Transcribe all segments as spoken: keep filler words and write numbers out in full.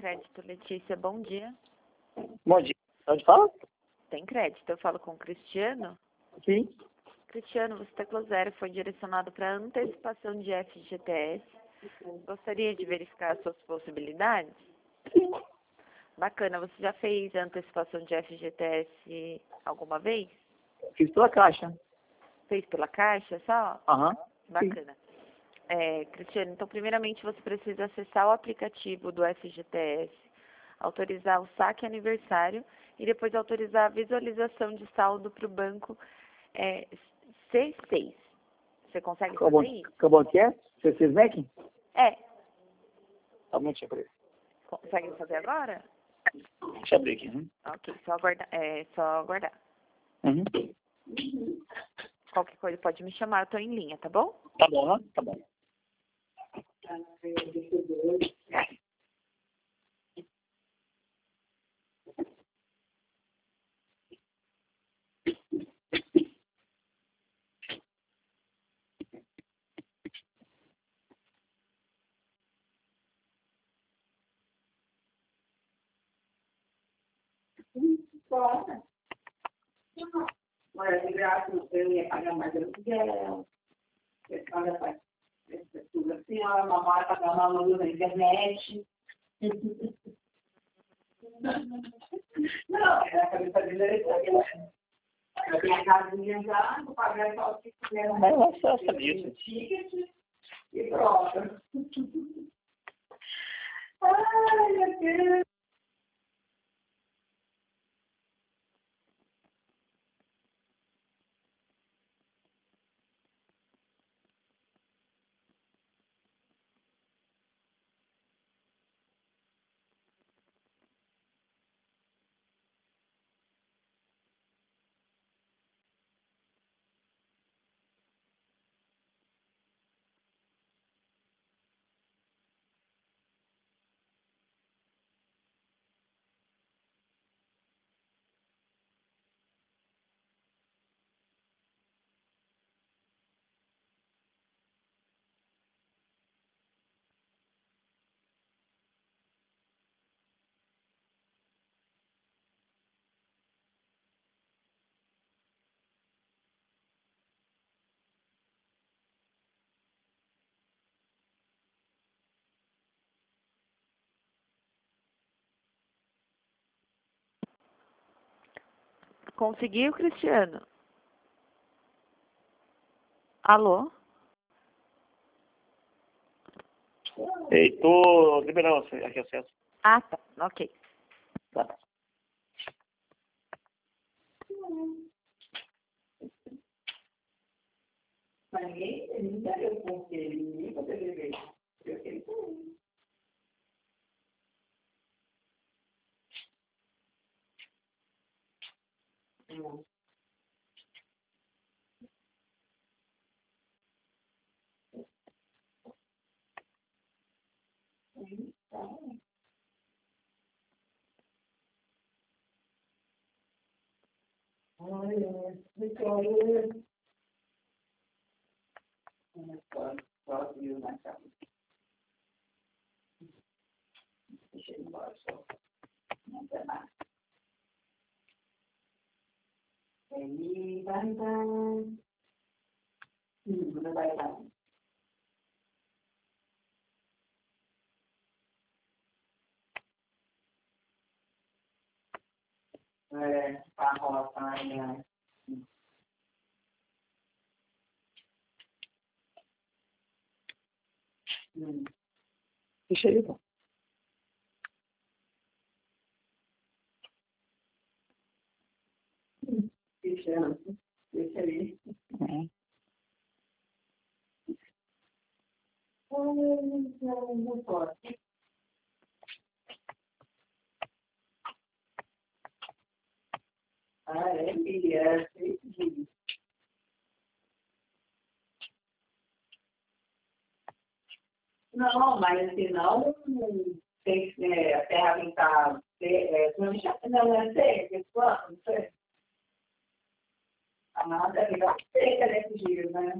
Crédito, Letícia, bom dia. Bom dia. Onde fala? Tem crédito, eu falo com o Cristiano. Sim. Cristiano, você tecla zero, foi direcionado para antecipação de F G T S. Gostaria de verificar as suas possibilidades? Sim. Bacana, você já fez antecipação de F G T S alguma vez? Fiz pela caixa. Fez pela Caixa só? Aham. Bacana. É, Cristiano, então primeiramente você precisa acessar o aplicativo do F G T S, autorizar o saque aniversário e depois autorizar a visualização de saldo para o banco é, C seis. Você consegue Acabou, fazer isso? acabou que é? C seis Mac? É. Tá bom, deixa eu abrir. Consegue fazer agora? Deixa eu abrir aqui. Uhum. Ok, só aguardar. É, só aguardar. Uhum. Qualquer coisa pode me chamar, eu estou em linha, tá bom? Tá bom, né? Tá bom. Bora. Olha, de graça, eu ia pagar mais aluguel, você paga para tudo assim, a mamãe pagar uma luz na internet. Não, era a cabeça dele era isso aqui, né? Eu tenho a casinha já, vou pagar só o que quiser. Mas eu acesso disso. Ticket e pronto. Ai, meu Deus. Conseguiu, Cristiano? Alô? Ei, tô liberando aqui acesso. Ah, tá. Ok. Tá. Mas ninguém, ninguém deu conselho, ninguém poderia ver. Eu sei que não. Olha, Vitória. Só viu na casa. Deixa ele embora só. Não tem nada. Aí, vai dar. Hum, não vai dar. É, a roça ainda. Hum. Deixa aí, então. Deixa, deixa ali. Uhum. Olha, não, não pode. Ah, é, filha, é seis dias. Não, mas assim, não tem que é, a terra não está. É, não, não é seca, esse plano, não sei. A nada é melhor seca nesses dias, né?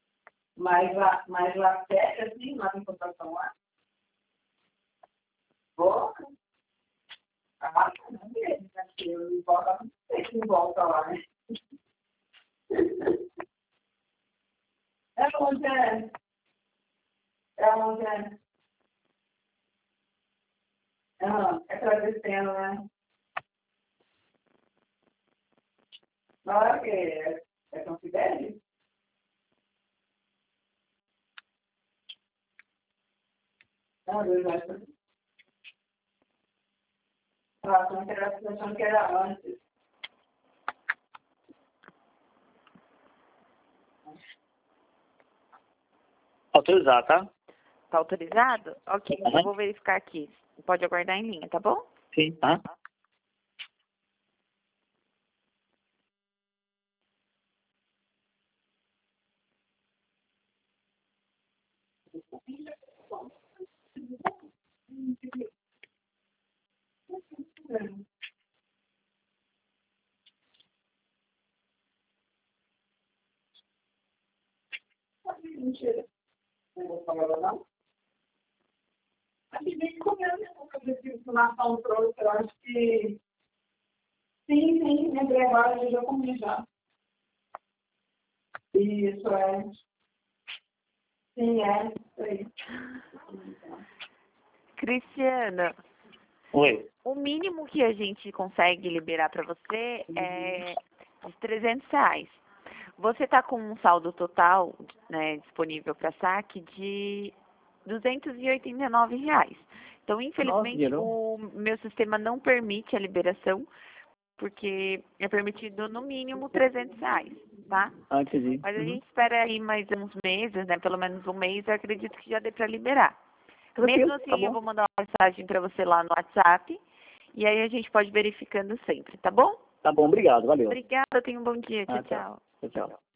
Mas lá, mas lá seca, assim, lá em comparação lá. Vou. Ah, não mesmo, porque eu volto, não sei se volta lá, né? É onde é? É onde é? Ah, é agradecendo, né? Na hora que é, é considere? Não, eu já estou. Ah, achando que era, achando que era antes. Autorizar, tá? Tá autorizado? Ok, Uhum. eu vou verificar aqui. Pode aguardar em linha, tá bom? Sim. Aham. Mentira. Não vou falar não. Acho que nem comendo, nunca vi informação trouxe, eu acho que sim, sim, lembrei agora, eu já comi já. Isso, é. Sim, é, isso aí. Cristiana, Oi. o mínimo que a gente consegue liberar para você é de trezentos reais. Você está com um saldo total, né, disponível para saque de duzentos e oitenta e nove reais. Então, infelizmente, Nossa, o meu sistema não permite a liberação, porque é permitido no mínimo trezentos reais, tá? Ah, entendi. Mas a Uhum. gente espera aí mais uns meses, né? Pelo menos um mês, eu acredito que já dê para liberar. Tranquilo, Mesmo assim, tá eu bom. vou mandar uma mensagem para você lá no WhatsApp, e aí a gente pode verificando sempre, tá bom? Tá bom, obrigado, valeu. Obrigada, tenha um bom dia. Tchau, Ah, tchau. tchau. Tchau, tchau.